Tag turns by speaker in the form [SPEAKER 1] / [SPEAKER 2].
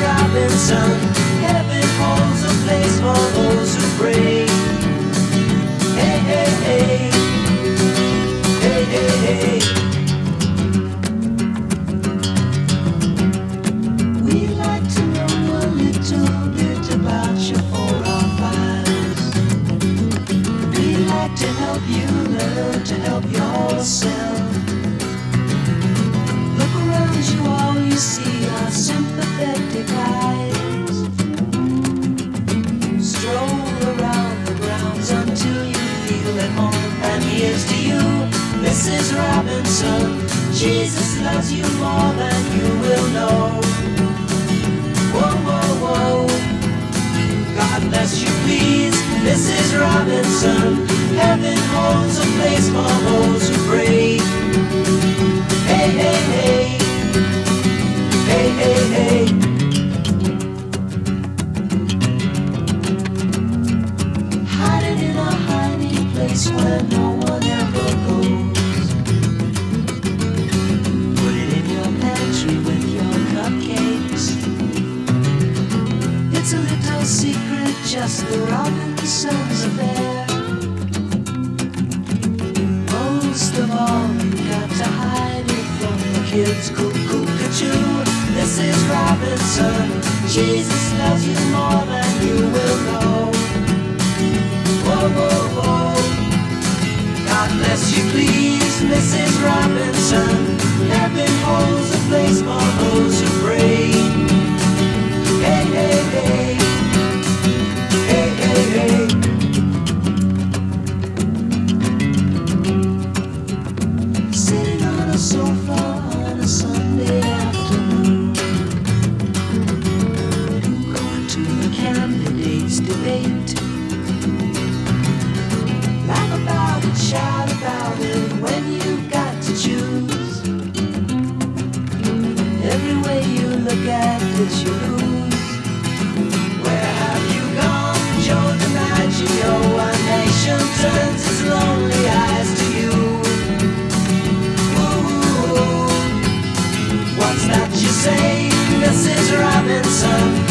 [SPEAKER 1] Robinson. Heaven holds a place for those who pray. Hey, hey, hey. Hey, hey, hey. We'd like to know a little bit about your profiles. We'd like to help you learn to help yourself. Look around you, all you see are sympathetic eyes. Stroll around the grounds until you feel at home. And here's to you, Mrs. Robinson. Jesus loves you more than you will know. Whoa, whoa, whoa. God bless you, please, Mrs. Robinson. Heaven holds a place for those who pray. Hey, hey, hey. Hey, hey, hey. Hiding in a hiding place where no one ever goes. Put it in your pantry with your cupcakes. It's a little secret, just the Robinsons affair. Most of all, you got to hide it from the kids. Cuckoo-cuckoo, Mrs. Robinson. Jesus loves you more than you will know. Whoa, whoa, whoa. God bless you, please, Mrs. Robinson. Heaven holds a place for those who pray. Hey, hey, hey. Hey, hey, hey. Sitting on a sofa on a Sunday afternoon, going to the candidates' debate. Laugh about it, shout about it when you've got to choose. Every way you look at it, you lose. Where have you gone, Joe DiMaggio? A nation turns its lonely eyes to you. Ooh, what's that you say, Mrs. Robinson?